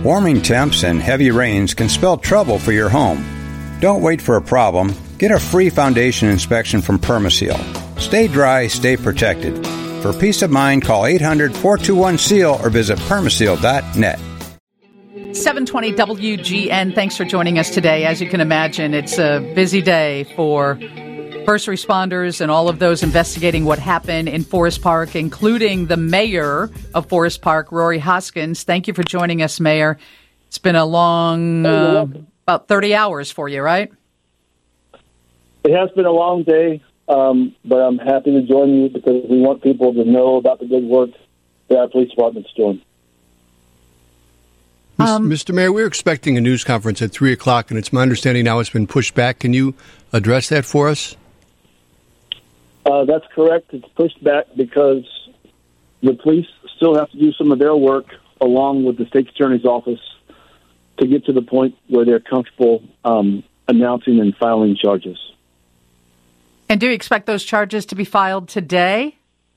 Warming temps and heavy rains can spell trouble for your home. Don't wait for a problem. Get a free foundation inspection from Permaseal. Stay dry, stay protected. For peace of mind, call 800-421-SEAL or visit permaseal.net. 720 WGN. Thanks for joining us today. As you can imagine, it's a busy day for first responders and all of those investigating what happened in Forest Park, including the mayor of Forest Park, Rory Hoskins. Thank you for joining us, Mayor. It's been a long, about 30 hours for you, right? It has been a long day, but I'm happy to join you because we want people to know about the good work that our police department's doing. Mr. Mayor, we're expecting a news conference at 3 o'clock, and it's my understanding now it's been pushed back. Can you address that for us? That's correct. It's pushed back because the police still have to do some of their work along with the state attorney's office to get to the point where they're comfortable announcing and filing charges. And do you expect those charges to be filed today?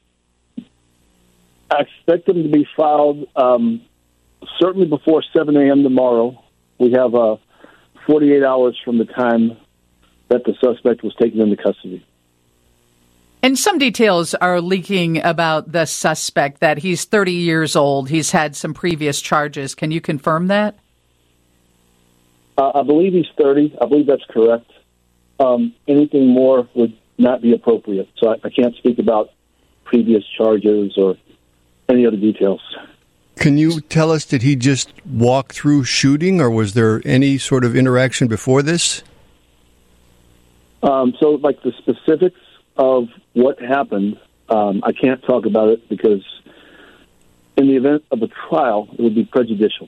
I expect them to be filed certainly before 7 a.m. tomorrow. We have 48 hours from the time that the suspect was taken into custody. And some details are leaking about the suspect, that he's 30 years old. He's had some previous charges. Can you confirm that? I believe he's 30. I believe that's correct. Anything more would not be appropriate. So I can't speak about previous charges or any other details. Can you tell us, did he just walk through shooting, or was there any sort of interaction before this? So, like the specifics of what happened, I can't talk about it because in the event of a trial, it would be prejudicial.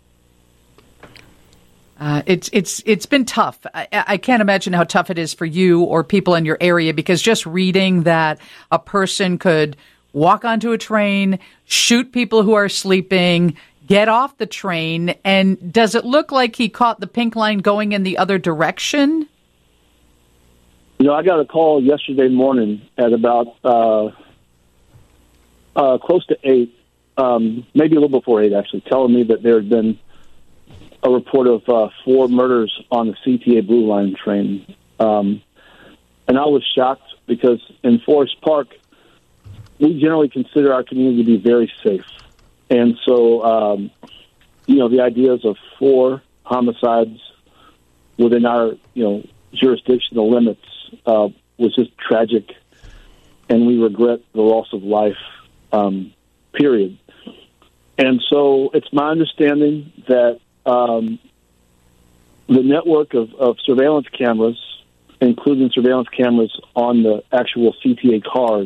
It's been tough. I can't imagine how tough it is for you or people in your area, because just reading that a person could walk onto a train, shoot people who are sleeping, get off the train, and does it look like he caught the pink line going in the other direction? You know, I got a call yesterday morning at about close to 8, maybe a little before 8, actually, telling me that there had been a report of 4 murders on the CTA Blue Line train. And I was shocked because in Forest Park, we generally consider our community to be very safe. And so, the ideas of 4 homicides within our, jurisdictional limits was just tragic, and we regret the loss of life, period. And so it's my understanding that the network of surveillance cameras, including surveillance cameras on the actual CTA cars,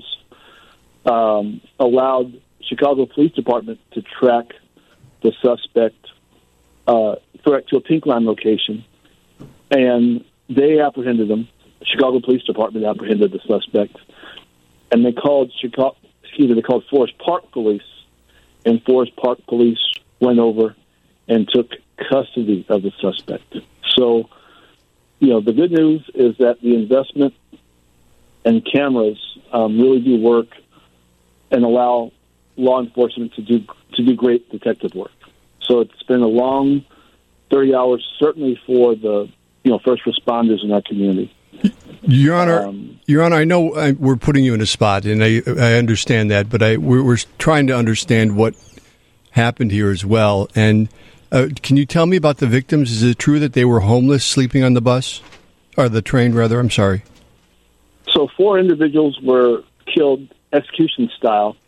allowed Chicago Police Department to track the suspect to a pink line location, and they apprehended him. Chicago Police Department apprehended the suspect, and they called Forest Park Police, and Forest Park Police went over and took custody of the suspect. So, the good news is that the investment and cameras really do work and allow law enforcement to do great detective work. So it's been a long 30 hours, certainly for the first responders in our community. Your Honor, I know we're putting you in a spot, and I understand that, but we're trying to understand what happened here as well. And can you tell me about the victims? Is it true that they were homeless, sleeping on the bus, or the train, rather? I'm sorry. So 4 individuals were killed execution style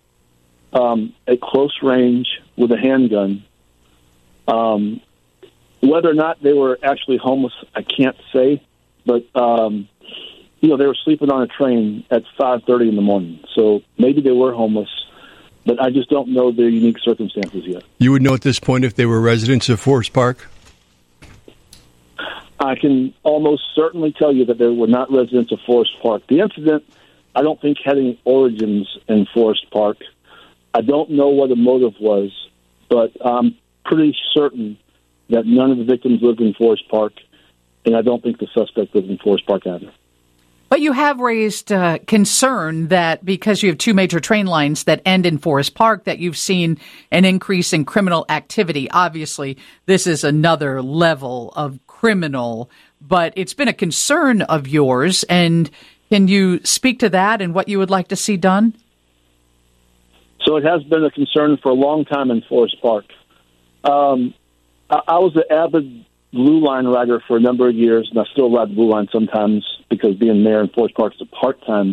at close range with a handgun. Whether or not they were actually homeless, I can't say. But, they were sleeping on a train at 5:30 in the morning. So maybe they were homeless, but I just don't know their unique circumstances yet. You would know at this point if they were residents of Forest Park? I can almost certainly tell you that they were not residents of Forest Park. The incident, I don't think, had any origins in Forest Park. I don't know what the motive was, but I'm pretty certain that none of the victims lived in Forest Park, and I don't think the suspect lived in Forest Park either. But you have raised concern that because you have two major train lines that end in Forest Park, that you've seen an increase in criminal activity. Obviously, this is another level of criminal, but it's been a concern of yours. And can you speak to that and what you would like to see done? So it has been a concern for a long time in Forest Park. I was an avid Blue Line rider for a number of years, and I still ride the Blue Line sometimes because being mayor in Forest Park is a part-time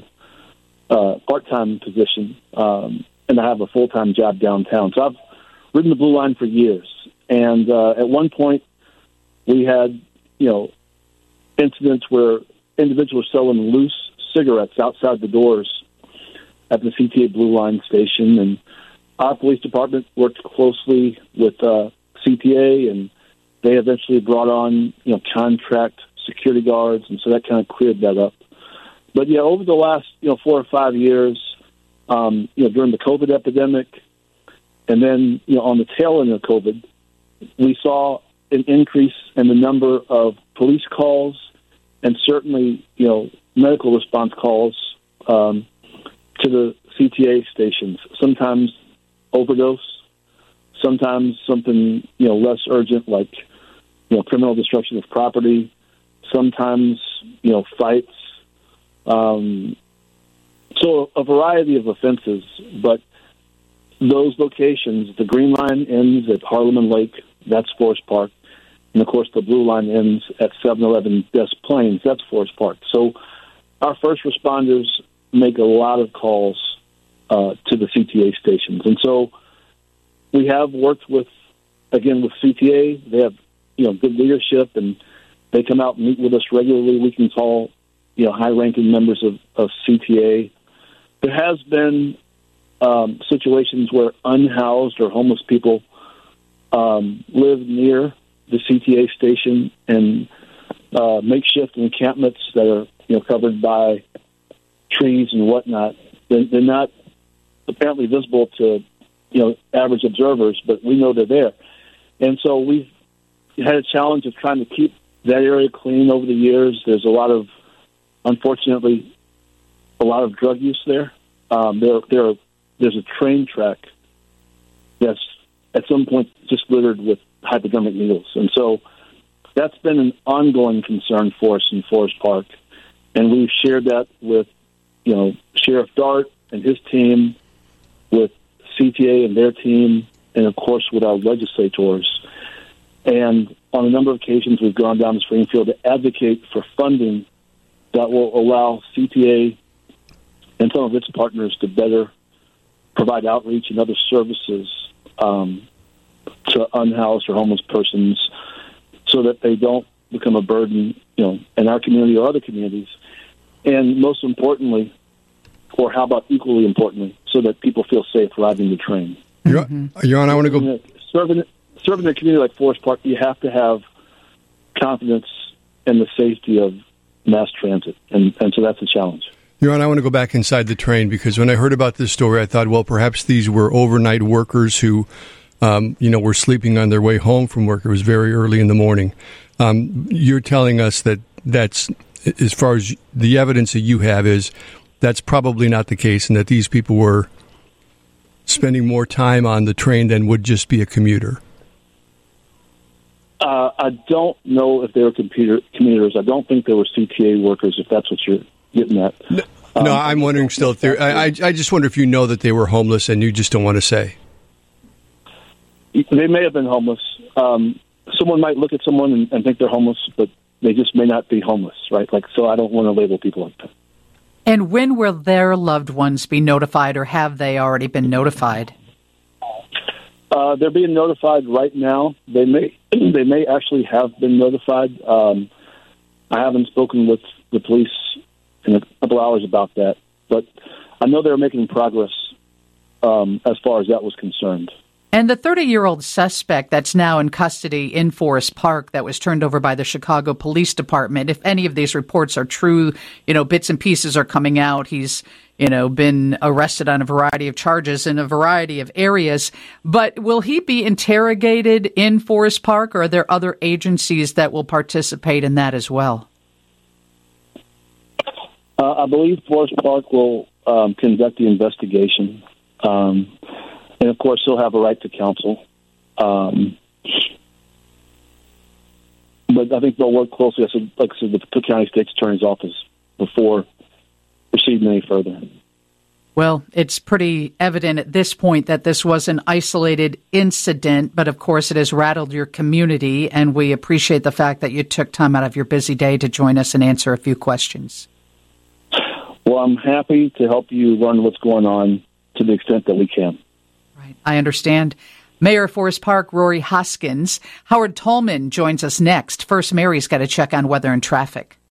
position, and I have a full-time job downtown. So I've ridden the Blue Line for years, and at one point we had, incidents where individuals were selling loose cigarettes outside the doors at the CTA Blue Line station, and our police department worked closely with CTA, and they eventually brought on, contract security guards, and so that kind of cleared that up. But yeah, over the last, 4 or 5 years, during the COVID epidemic, and then, on the tail end of COVID, we saw an increase in the number of police calls and certainly, medical response calls to the CTA stations. Sometimes overdose, sometimes something, less urgent like, criminal destruction of property, sometimes, fights. So a variety of offenses, but those locations, the Green Line ends at Harlem and Lake, that's Forest Park. And, of course, the Blue Line ends at 711 Des Plaines, that's Forest Park. So our first responders make a lot of calls to the CTA stations. And so we have worked with CTA. They have, good leadership, and they come out and meet with us regularly. We can call, high-ranking members of CTA. There has been situations where unhoused or homeless people live near the CTA station and makeshift encampments that are, covered by trees and whatnot. They're not apparently visible to, average observers, but we know they're there. And so we've had a challenge of trying to keep that area clean over the years. There's unfortunately, a lot of drug use there. There's a train track that's at some point just littered with hypodermic needles. And so that's been an ongoing concern for us in Forest Park. And we've shared that with, Sheriff Dart and his team, with CTA and their team, and, of course, with our legislators. And on a number of occasions, we've gone down to Springfield to advocate for funding that will allow CTA and some of its partners to better provide outreach and other services to unhoused or homeless persons so that they don't become a burden, in our community or other communities. And most importantly, or how about equally importantly, so that people feel safe riding the train. Your Honor, I want to go... Serving a community like Forest Park, you have to have confidence in the safety of mass transit, and so that's a challenge. Your Honor, I want to go back inside the train, because when I heard about this story, I thought, well, perhaps these were overnight workers who, were sleeping on their way home from work. It was very early in the morning. You're telling us that's, as far as the evidence that you have is, that's probably not the case, and that these people were spending more time on the train than would just be a commuter. I don't know if they were commuters. I don't think they were CTA workers, if that's what you're getting at. No, I'm wondering still if they're... I just wonder if you know that they were homeless and you just don't want to say. They may have been homeless. Someone might look at someone and think they're homeless, but they just may not be homeless, right? So I don't want to label people like that. And when will their loved ones be notified, or have they already been notified? They're being notified right now. They may actually have been notified. I haven't spoken with the police in a couple hours about that, but I know they're making progress as far as that was concerned. And the 30-year-old suspect that's now in custody in Forest Park that was turned over by the Chicago Police Department, if any of these reports are true, bits and pieces are coming out. He's, been arrested on a variety of charges in a variety of areas. But will he be interrogated in Forest Park, or are there other agencies that will participate in that as well? I believe Forest Park will conduct the investigation. And, of course, he'll have a right to counsel. But I think they'll work closely, like I said, with the Cook County State's Attorney's Office before proceeding any further. Well, it's pretty evident at this point that this was an isolated incident, but of course it has rattled your community, and we appreciate the fact that you took time out of your busy day to join us and answer a few questions. Well, I'm happy to help you learn what's going on to the extent that we can. Right. I understand. Mayor of Forest Park, Rory Hoskins. Howard Tallman joins us next. First, Mary's got to check on weather and traffic.